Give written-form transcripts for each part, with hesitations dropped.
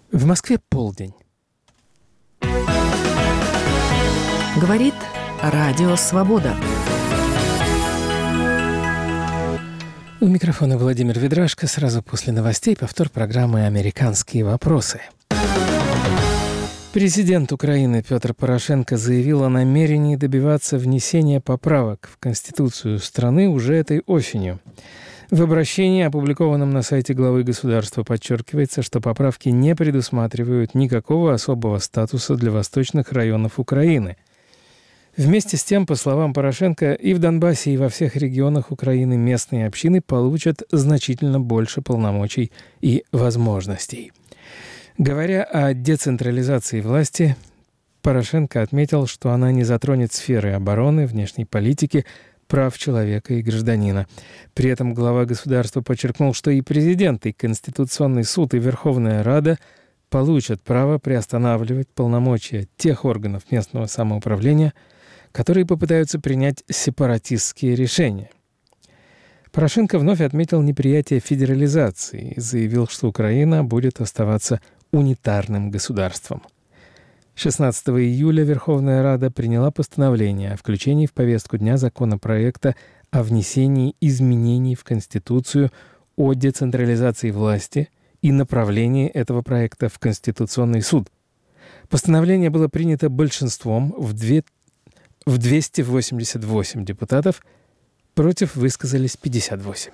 В Москве полдень. Говорит Радио Свобода. У микрофона Владимир Ведрашко. Сразу после новостей повтор программы «Американские вопросы». Президент Украины Петр Порошенко заявил о намерении добиваться внесения поправок в Конституцию страны уже этой осенью. В обращении, опубликованном на сайте главы государства, подчеркивается, что поправки не предусматривают никакого особого статуса для восточных районов Украины. Вместе с тем, по словам Порошенко, и в Донбассе, и во всех регионах Украины местные общины получат значительно больше полномочий и возможностей. Говоря о децентрализации власти, Порошенко отметил, что она не затронет сферы обороны, внешней политики, прав человека и гражданина. При этом глава государства подчеркнул, что и президент, и Конституционный суд, и Верховная Рада получат право приостанавливать полномочия тех органов местного самоуправления, которые попытаются принять сепаратистские решения. Порошенко вновь отметил неприятие федерализации и заявил, что Украина будет оставаться унитарным государством. 16 июля Верховная Рада приняла постановление о включении в повестку дня законопроекта о внесении изменений в Конституцию о децентрализации власти и направлении этого проекта в Конституционный суд. Постановление было принято большинством в 288 депутатов, против высказались 58.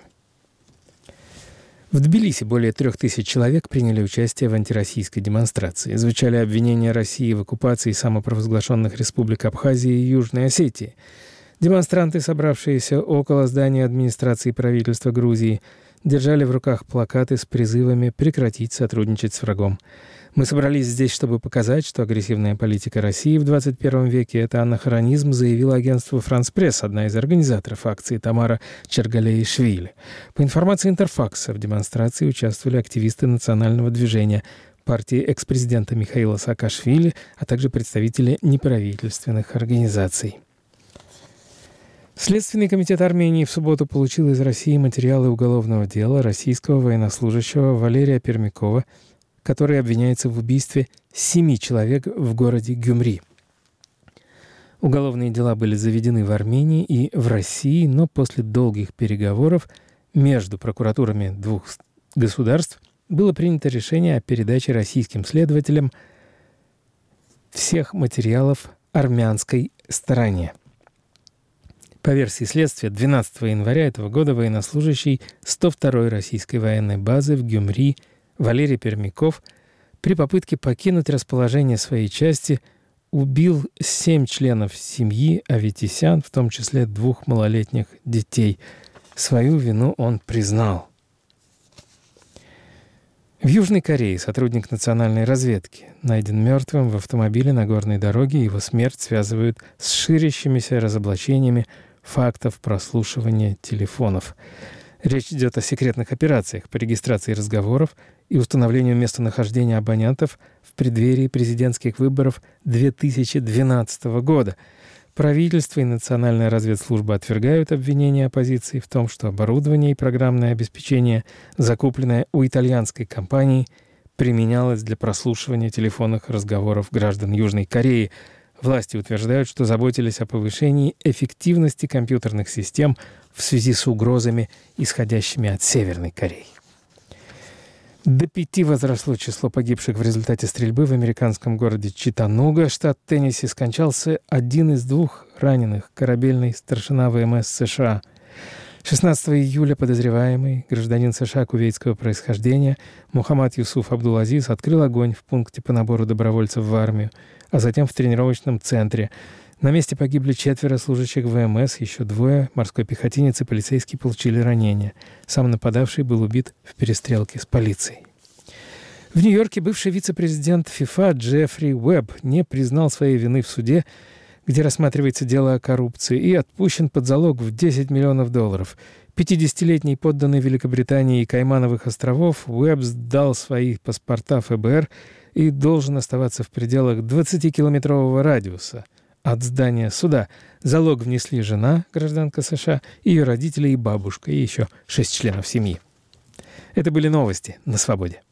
В Тбилиси более 3000 человек приняли участие в антироссийской демонстрации. Звучали обвинения России в оккупации самопровозглашенных республик Абхазии и Южной Осетии. Демонстранты, собравшиеся около здания администрации правительства Грузии, держали в руках плакаты с призывами прекратить сотрудничать с врагом. «Мы собрались здесь, чтобы показать, что агрессивная политика России в 21 веке – это анахронизм», заявила агентству «Франс Пресс», одна из организаторов акции Тамара Чергалеишвили. По информации Интерфакса, в демонстрации участвовали активисты национального движения, партии экс-президента Михаила Саакашвили, а также представители неправительственных организаций. Следственный комитет Армении в субботу получил из России материалы уголовного дела российского военнослужащего Валерия Пермякова, который обвиняется в убийстве 7 человек в городе Гюмри. Уголовные дела были заведены в Армении и в России, но после долгих переговоров между прокуратурами двух государств было принято решение о передаче российским следователям всех материалов армянской стороне. По версии следствия, 12 января этого года военнослужащий 102-й российской военной базы в Гюмри Валерий Пермяков при попытке покинуть расположение своей части убил 7 членов семьи Аветисян, в том числе 2 малолетних детей. Свою вину он признал. В Южной Корее сотрудник национальной разведки найден мертвым в автомобиле на горной дороге. Его смерть связывают с ширящимися разоблачениями фактов прослушивания телефонов. Речь идет о секретных операциях по регистрации разговоров и установлению местонахождения абонентов в преддверии президентских выборов 2012 года. Правительство и Национальная разведслужба отвергают обвинения оппозиции в том, что оборудование и программное обеспечение, закупленное у итальянской компании, применялось для прослушивания телефонных разговоров граждан Южной Кореи. Власти утверждают, что заботились о повышении эффективности компьютерных систем в связи с угрозами, исходящими от Северной Кореи. До 5 возросло число погибших в результате стрельбы в американском городе Читтануга, штат Теннесси. Скончался один из 2 раненых, корабельный старшина ВМС США. 16 июля подозреваемый, гражданин США кувейтского происхождения, Мухаммад Юсуф Абдул-Азиз открыл огонь в пункте по набору добровольцев в армию, а затем в тренировочном центре. На месте погибли 4 служащих ВМС, еще 2 морской пехотинец и полицейский получили ранения. Сам нападавший был убит в перестрелке с полицией. В Нью-Йорке бывший вице-президент ФИФА Джеффри Уэбб не признал своей вины в суде, где рассматривается дело о коррупции, и отпущен под залог в $10 миллионов. 50-летний подданный Великобритании и Каймановых островов Уэбб сдал свои паспорта ФБР и должен оставаться в пределах 20-километрового радиуса от здания суда. Залог внесли жена, гражданка США, ее родители и бабушка, и еще 6 членов семьи. Это были новости на «Свободе».